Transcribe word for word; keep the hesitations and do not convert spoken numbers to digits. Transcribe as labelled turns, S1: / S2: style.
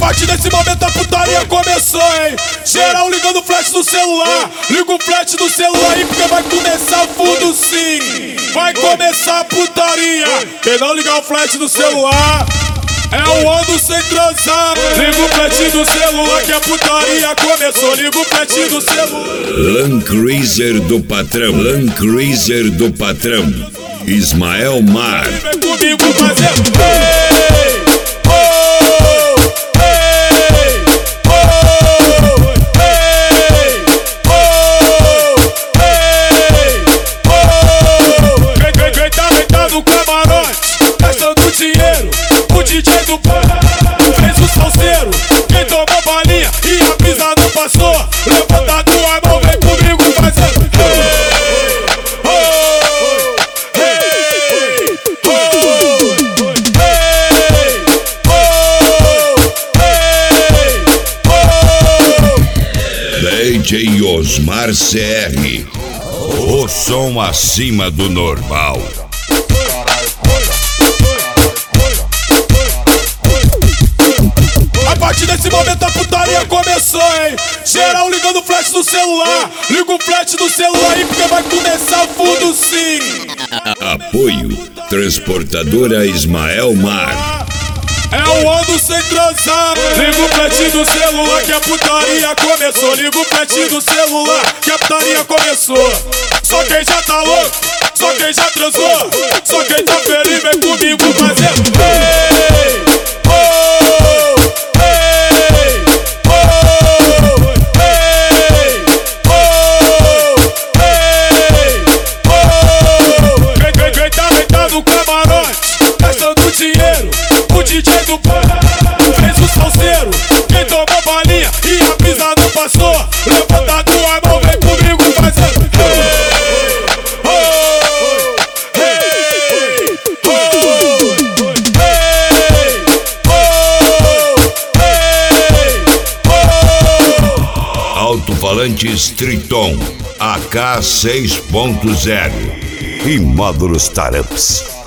S1: partir desse momento a putaria começou, hein? Geral ligando o flash do celular. Liga o flash do celular aí porque vai começar fundo sim. Vai começar a putaria. Quem não ligar o flash do celular é o ano sem transar. Liga o flash do celular que a putaria começou. Liga o flash do celular.
S2: Land Cruiser do patrão, Land Cruiser do patrão, Ismael Mar.
S1: Vem comigo fazer. Dinheiro, o D J do pai fez o salseiro. Quem tomou balinha e a brisa não passou, levanta a tua mão, vem comigo fazendo hey, oh, hey, oh, hey, oh, hey, oh.
S2: D J Osmar C R, o som acima do normal.
S1: A partir desse momento a putaria começou, hein? Geral ligando o flash do celular. Liga o flash do celular aí porque vai começar fundo sim.
S2: Apoio Transportadora Ismael Mar.
S1: É o ano sem transar. Liga o flash do celular que a putaria começou. Liga o flash do celular que a putaria começou. Só quem já tá louco, só quem já transou, só quem tá feliz vem comigo fazer hey, oh, hey, oh, hey, oh, hey, oh. Quem, quem, quem tá, quem tá no camarote gastando dinheiro, o D J do pai fez o salseiro. Quem tomou balinha e a brisa não passou, levanta a tua mão, vem comigo fazendo hey, oh, hey, oh, hey, oh, hey, oh.
S2: Alto-falantes Triton A K seis ponto zero e módulos Taramps.